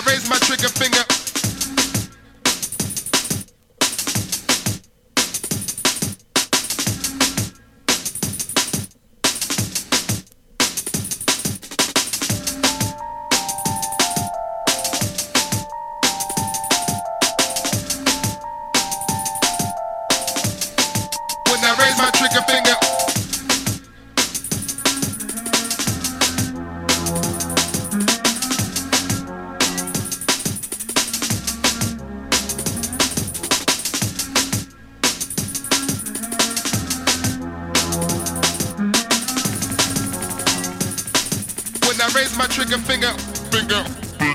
raise my trigger finger. When I raise my trigger finger. When I raise my trigger finger, finger.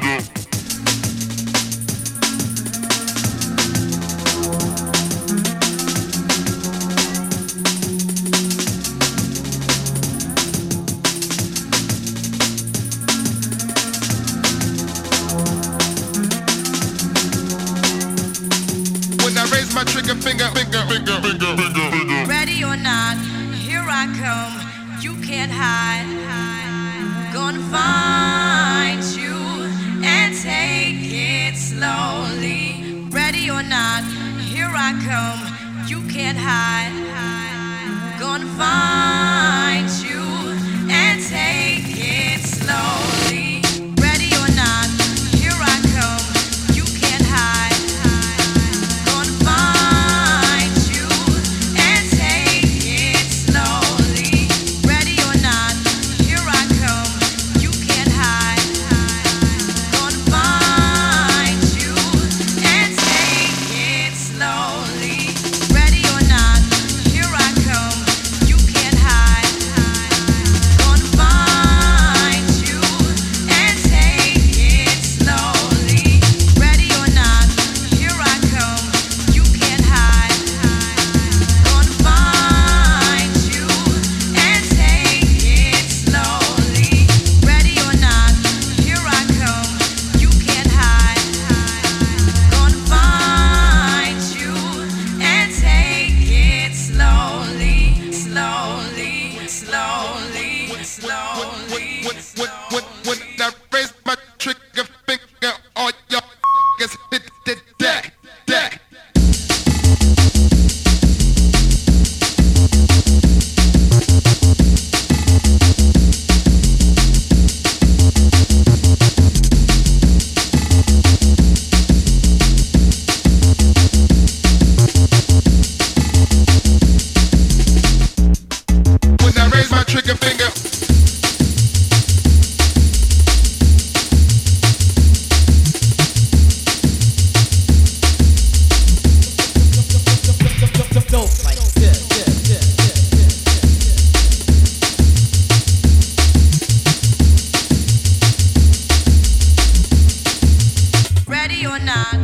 When I raise my trigger finger, finger, finger, finger, finger, finger. Ready or not, here I come. You can't hide. Gonna find you and take it slowly. Ready or not, here I come. You can't hide. Gonna find you and take it slowly. Ready or not, here I come. You can't hide. Gonna find you and take it slowly. Ready or not, here I come. You can't hide. Gonna find you and take it slowly. Ready or not, here I come. You can't hide. Gonna find you and take it slowly. Ready or not, here I come. You can't hide. Gonna find you and take it slowly. Ready or not, here I come. You can't hide. Gonna find you and take it slowly, slowly, slowly, slowly. When I raise my trigger finger, all y'all niggas hit the deck, deck. When I raise my trigger finger. Ready or not.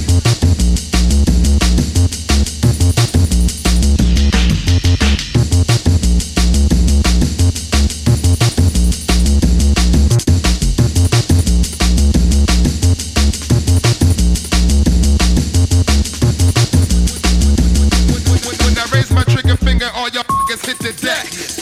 When I raise my trigger finger, all y'all niggas hit the deck.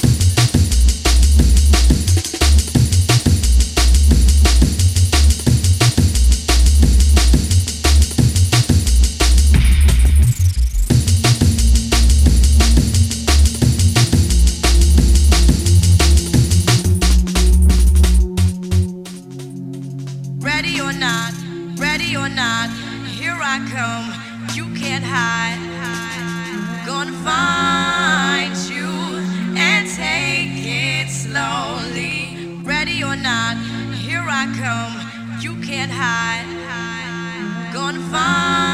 Ready or not, ready or not, here I come. You can't hide. Gonna find you and take it slowly. Ready or not, here I come. You can't hide. Gonna find